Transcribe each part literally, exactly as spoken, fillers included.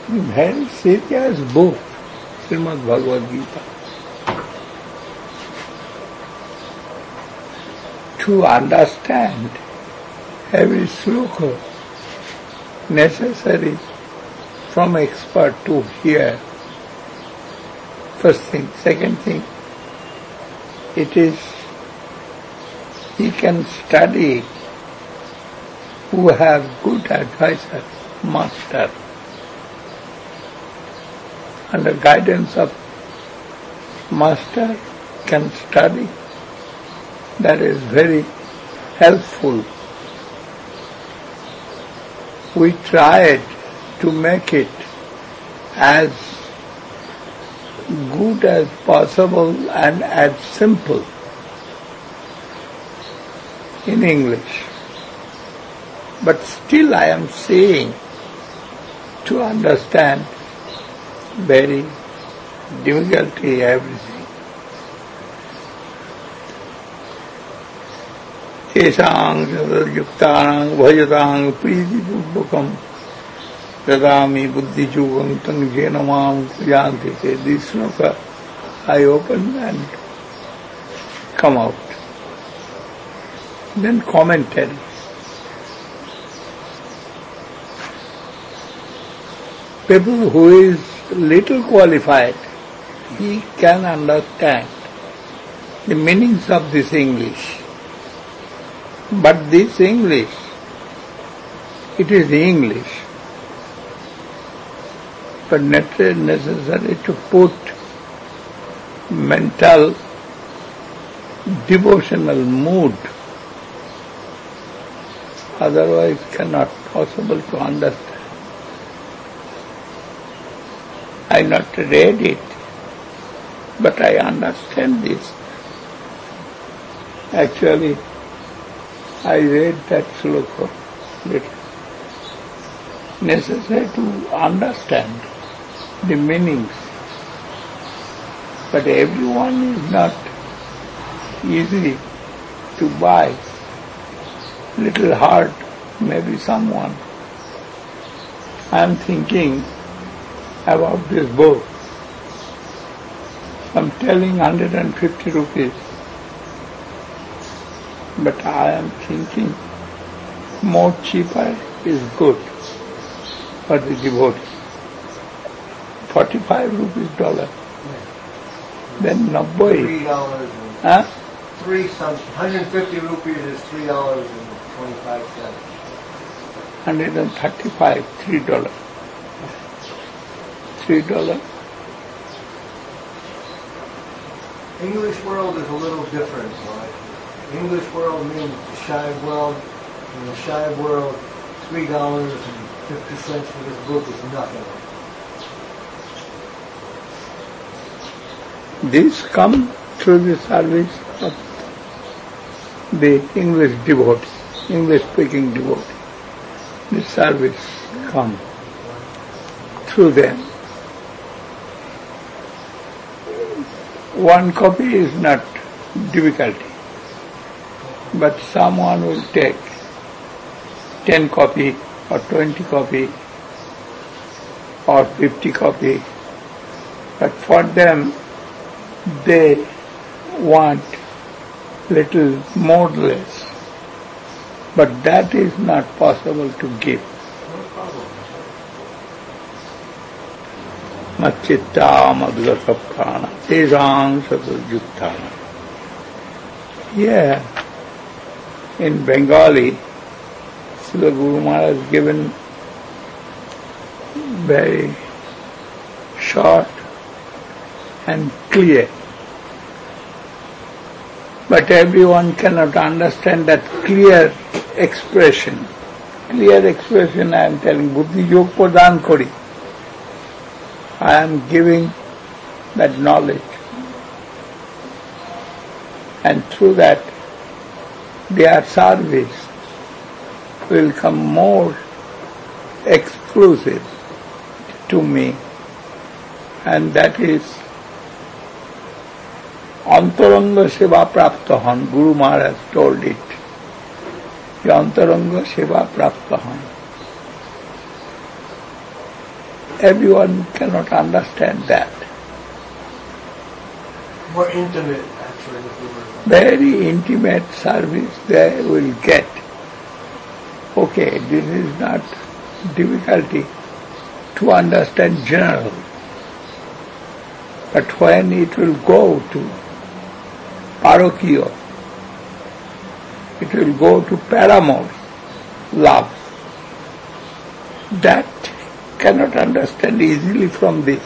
Very serious book, Srimad Bhagavad Gita. To understand every sloka necessary from expert to hear. First thing. Second thing, it is, he can study who have good advisors, master. Under guidance of master can study. That is very helpful. We tried to make it as good as possible and as simple in English. But still I am saying to understand very difficulty everything. Tesang yuktanang bhajatang pridipurvakam dadami buddhijugam tang jenamam pujanti. This sloka I open and come out. Then commentary. People who is little qualified, he can understand the meanings of this English. But this English, it is English, but necessary to put mental, devotional mood. Otherwise cannot possible to understand. I not read it, but I understand this. Actually, I read that sloka little. Necessary to understand the meanings. But everyone is not easy to buy. Little hard, maybe someone. I am thinking about this book. I am telling one hundred fifty rupees. But I am thinking more cheaper is good for the devotee. Forty-five rupees dollar. Then nabbai. Three dollars. Huh? Three some one hundred fifty rupees is three dollars and twenty-five cents. One hundred and thirty-five, three dollar. Three dollar. English world is a little different, right? English world means the shy world. In the shy world, three dollars and fifty cents for this book is nothing. This come through the service of the English devotee, English speaking devotee. This service come through them. One copy is not difficulty. But someone will take ten copy or twenty copy or fifty copy. But for them, they want little more less. But that is not possible to give. Machitta madgata prana tesang satadjuktana. Yeah. In Bengali, Srila Guru Maharaj has given very short and clear. But everyone cannot understand that clear expression. Clear expression I am telling, Buddhi Yog Pradhan Kori. I am giving that knowledge. And through that, their service will come more exclusive to me, and that is Antaranga Seva Prapta Han. Guru Maharaj told it. Antaranga Seva Prapta Han. everyone cannot understand that. More intimate, actually, with the word. Very intimate service they will get. Okay, this is not difficulty to understand general. But when it will go to parochial, it will go to paramour love, that cannot understand easily from this.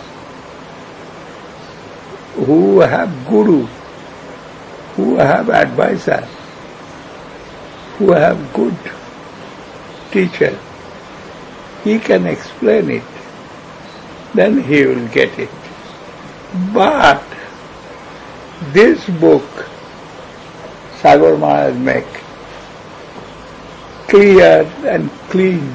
Who have guru, who have advisor, who have good teacher, he can explain it, then he will get it. But this book, Sagar Maharaj make clear and clean,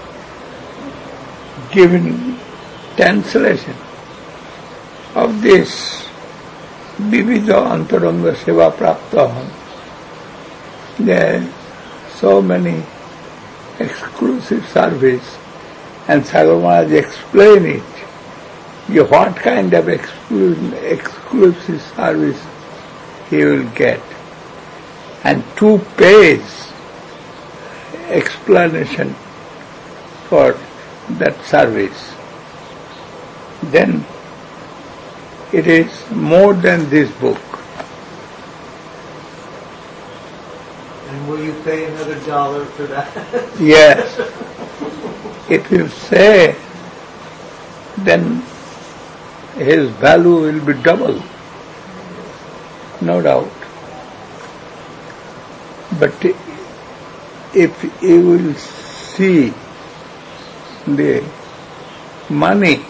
giving translation of this Vividha Antaranga Seva Praptaham. There are so many exclusive service, and Sagar Maharaj explain it. What kind of exclusive, exclusive service he will get. And two page explanation for that service. Then it is more than this book. And will you pay another dollar for that? Yes. If you say, then his value will be double, no doubt. But if you will see the money,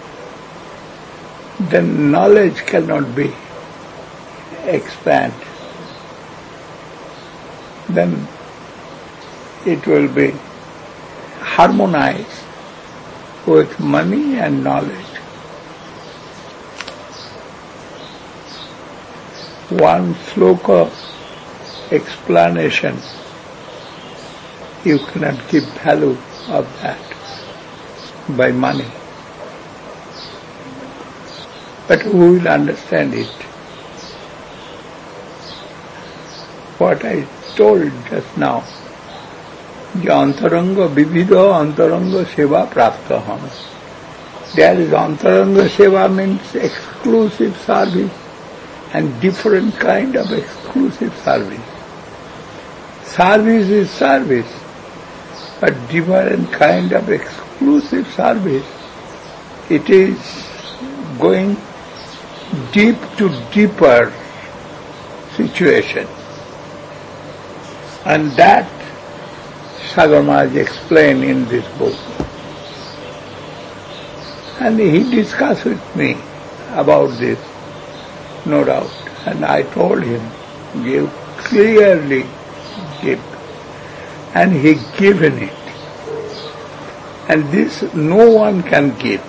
then knowledge cannot be expanded. Then it will be harmonized with money and knowledge. One sloka explanation, you cannot give value of that by money. But who will understand it? What I told just now, the antaranga vividha antaranga seva praptaham. There is antaranga seva means exclusive service, and different kind of exclusive service. Service is service, but different kind of exclusive service. It is going deep to deeper situation. And that Sagar Maharaj explained in this book. And he discussed with me about this, no doubt. And I told him, give clearly give. And he given it. And this no one can give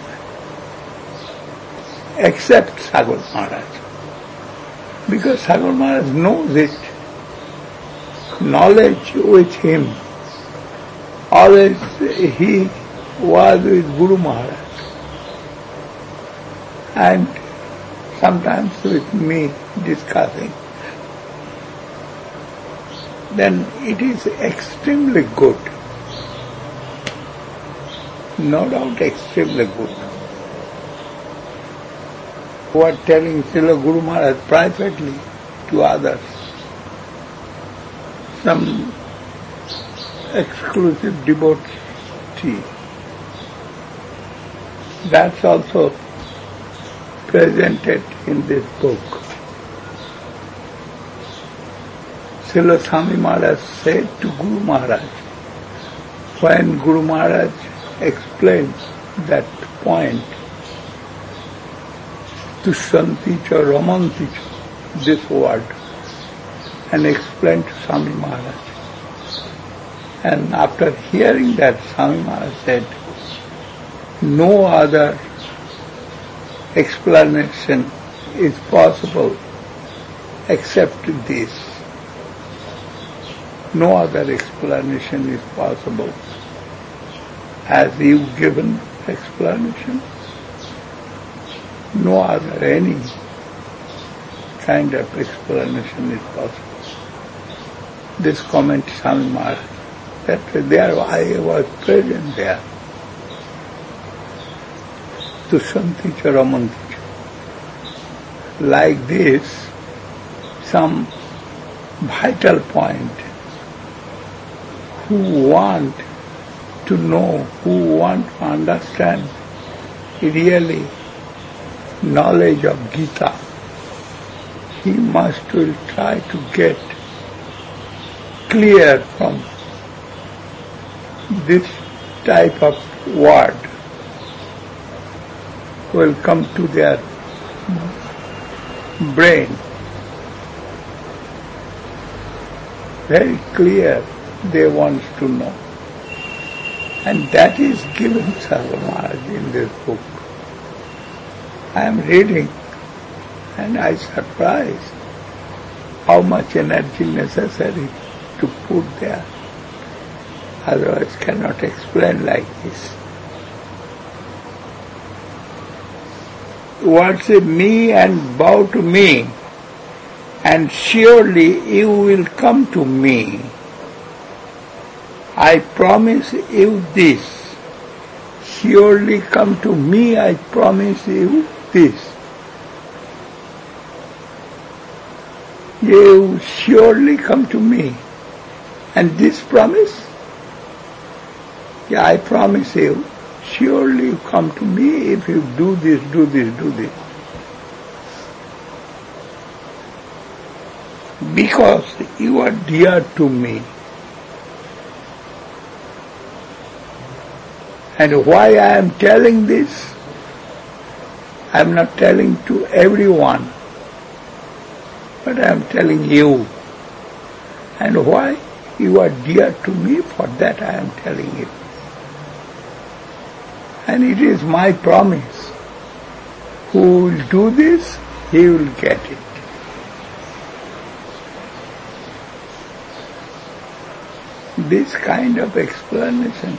except Sagar Maharaj. Because Sagar Maharaj knows it. Knowledge with him. Always he was with Guru Maharaj. And sometimes with me discussing. Then it is extremely good. No doubt extremely good. Who are telling Srila Guru Maharaj privately to others some exclusive devotee. That's also presented in this book. Srila Swami Maharaj said to Guru Maharaj, when Guru Maharaj explained that point, Tushyanti cha Ramanti cha, this word, and explained to Swami Maharaj. And after hearing that, Swami Maharaj said, no other explanation is possible except this. No other explanation is possible. As you given explanation. No other, any kind of explanation is possible. This comment Swami Maharaj, that there I was present there. Tushanticha Ramanticha. Like this, some vital point, who want to know, who want to understand really knowledge of Gita, he must will try to get clear from this type of word, will come to their brain. Very clear they want to know. And that is given Sarva Maharaj in this book. I am reading and I surprised how much energy necessary to put there. Otherwise cannot explain like this. Worship me and bow to me, and surely you will come to me. I promise you this. Surely come to me, I promise you this. You surely come to me. And this promise? Yeah, I promise you, surely you come to me if you do this, do this, do this. Because you are dear to me. And why I am telling this? I am not telling to everyone, but I am telling you. And why? You are dear to me, for that I am telling you. And it is my promise. Who will do this, he will get it. This kind of explanation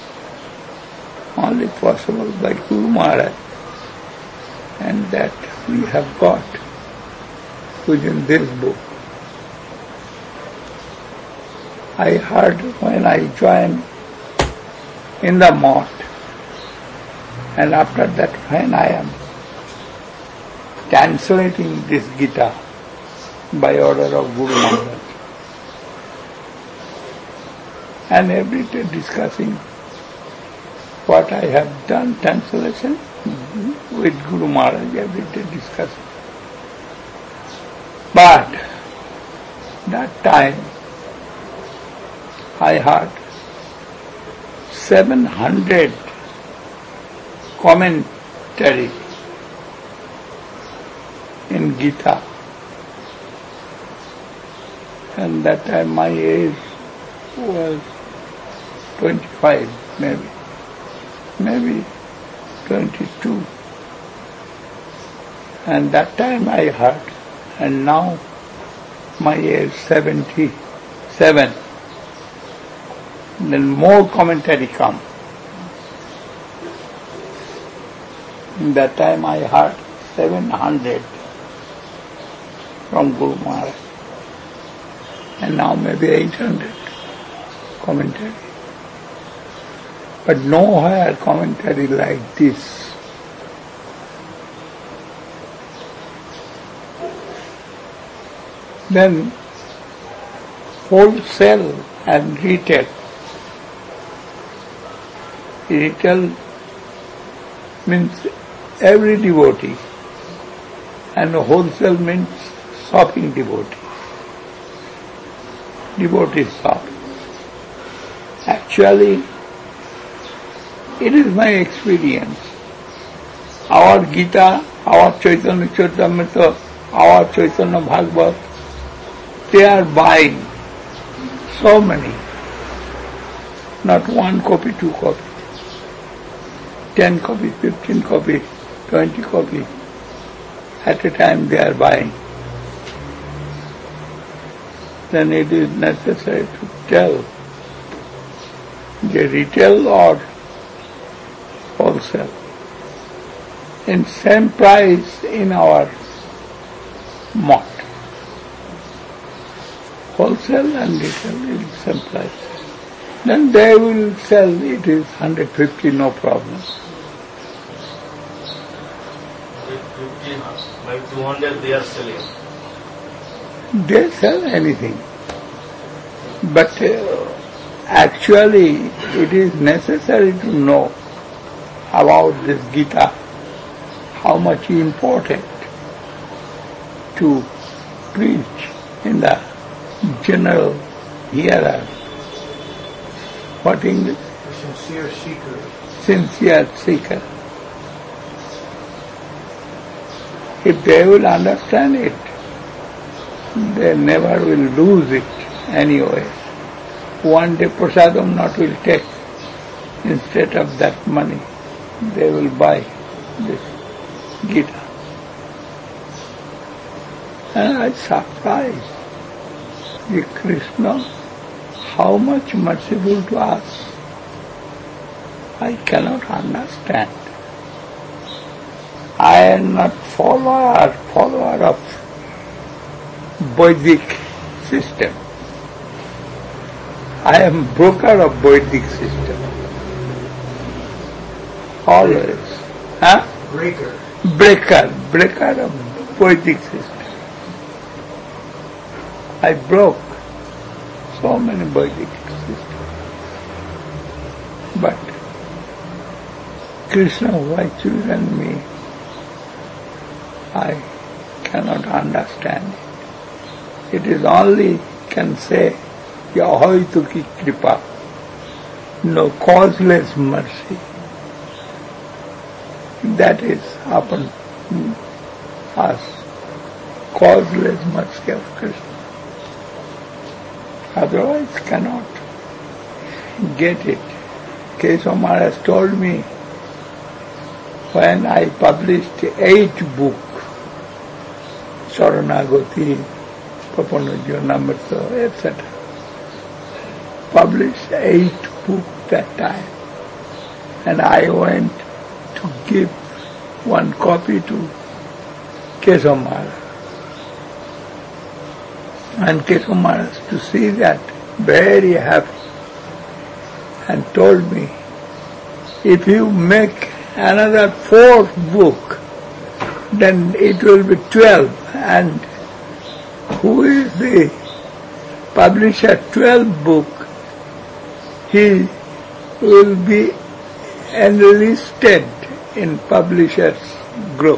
only possible by Guru Maharaj, and that we have got within this book. I heard when I joined in the mott, and after that when I am translating this Gita by order of Guru Maharaj, and every day discussing what I have done, translation with Guru Maharaj, every day discussing. But that time I heard seven hundred commentary in Gita, and that time my age was twenty-five, maybe, maybe twenty-two. And that time I heard, and now my age seventy-seven. Then more commentary come. In that time I heard seven hundred from Guru Maharaj, and now maybe eight hundred commentary. But nowhere commentary like this. Then wholesale and retail. Retail means every devotee, and wholesale means shopping devotee. Devotee shop. Actually, it is my experience. Our Gita, our Chaitanya Charitamrita, our Chaitanya Bhagavat, they are buying so many, not one copy, two copy, ten copy, fifteen copy, twenty copy. At a time they are buying. Then it is necessary to tell the retail or wholesale. In same price in our mart. Wholesale and retail in same price. Then they will sell it is one hundred fifty, no problem. fifty, maybe two hundred they are selling. They sell anything. But uh, actually it is necessary to know about this Gita, how much important to preach in the general hearer. What English? Sincere seeker. Sincere seeker. If they will understand it, they never will lose it anyway. One day prasadam not will take. Instead of that money, they will buy this Gita. And I surprised the Krishna, how much merciful to us. I cannot understand. I am not follower follower of Vedic system. I am broker of Vedic system. Always. Huh? Breaker. Breaker, breaker of Vedic system. I broke so many Vedic systems. But Krishna, why chosen me? I cannot understand it. It is only can say, Yahoituki Kripa, no causeless mercy. That is upon us, causeless mercy of Krishna. Otherwise cannot get it. Kesava Maharaj told me when I published eight books, Saranagati, Papanujyanamrita, et cetera. Published eight books that time. And I went to give one copy to Kesava Maharaj. And Kesava Maharaj to see that, very happy, and told me, if you make another fourth book, then it will be twelve, and who is the publisher twelve book, he will be enlisted in publishers group.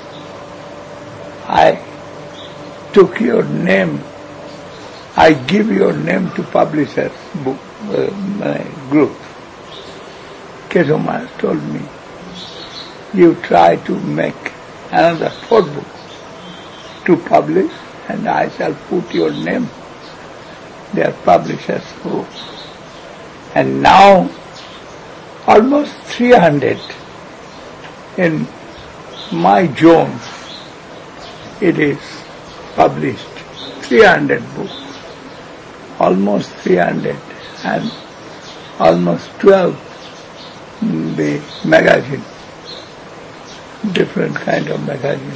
I took your name, I give your name to publishers book uh, group. Kesava Maharaj told me, you try to make another four books to publish, and I shall put your name, their publishers group. And now almost three hundred in my zone it is published, three hundred books, almost three hundred, and almost twelve in the magazine, different kind of magazine.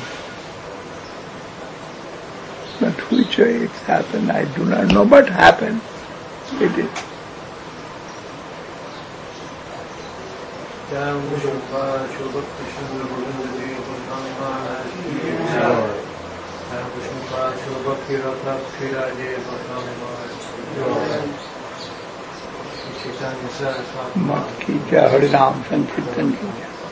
But which way it's happened, I do not know, but happened. It is. मत की जय हरि नाम संकीर्तन की जय।